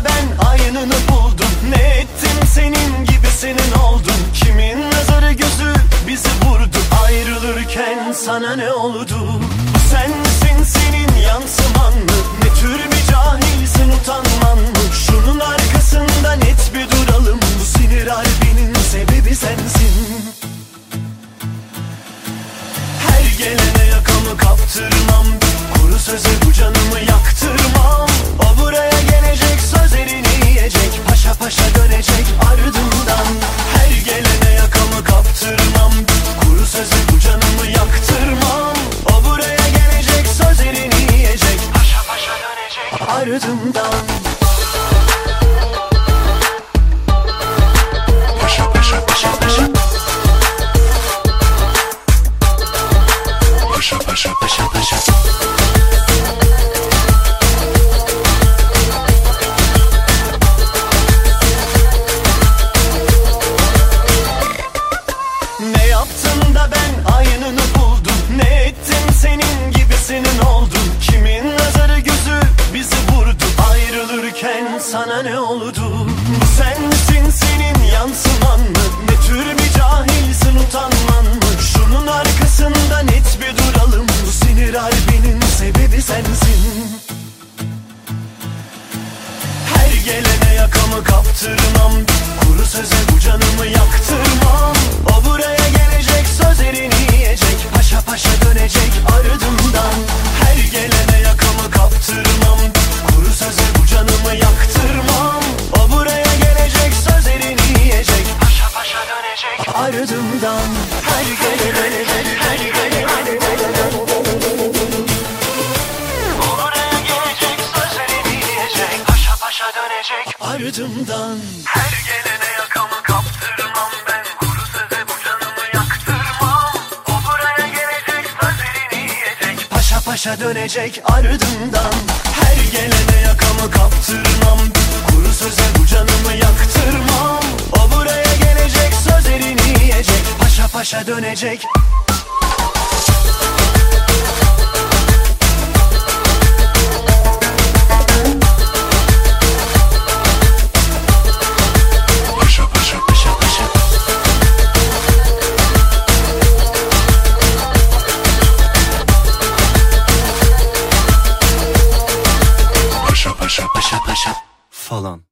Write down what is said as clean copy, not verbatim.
yaptım da ben aynını buldum? Ne ettim senin gibisinin oldum? Kimin nazarı gözü bizi vurdu? Ayrılırken sana ne oldu? Sen misin, senin yansıman mı? Ne tür bir cahilsin, utanman mı? Şunun arkasında net bir duralım. Bu sinir harbinin sebebi sensin. Her gelene yakamı kaptırmam, kuru söze bu canımı yaktırmam. O buraya gelecek, sözlerini yiyecek, paşa paşa dönecek ardından. Her gelene yakamı kaptırmam, kuru söze bu canımı yaktırmam. O buraya gelecek, sözlerini yiyecek, paşa paşa dönecek ardından. Paşa paşa paşa paşa, paşa paşa paşa paşa. Ne yaptım da ben aynını buldum? Ne ettim senin gibisinin oldum? Kimin nazarı gözü bizi vurdu? Ayrılırken sana ne oldu? Sen misin, senin yansıman mı? Ne tür bir cahilsin, utanman mı? Şunun arkasında net bir duralım. Bu sinir harbinin sebebi sensin. Her gelene yakamı kaptırmam, kuru söze bu canımı yaktırmam. O buraya gelecek, sözlerini yiyecek, paşa paşa dönecek ardından. Her gelene yakamı kaptırmam, kuru söze bu canımı yaktırmam. O buraya gelecek, sözlerini yiyecek, paşa paşa dönecek ardından. Her gelene, her gelene, o buraya gelecek, sözlerini yiyecek, paşa paşa dönecek ardından. Her gelene yakamı kaptırmam, ben kuru söze bu canımı yaktırmam. O buraya gelecek, sözlerini yiyecek, paşa paşa dönecek ardından. Her gelene yakamı kaptırmam, kuru söze bu canımı yaktırmam. O buraya gelecek, sözlerini yiyecek, paşa paşa dönecek. Paşa paşa falan.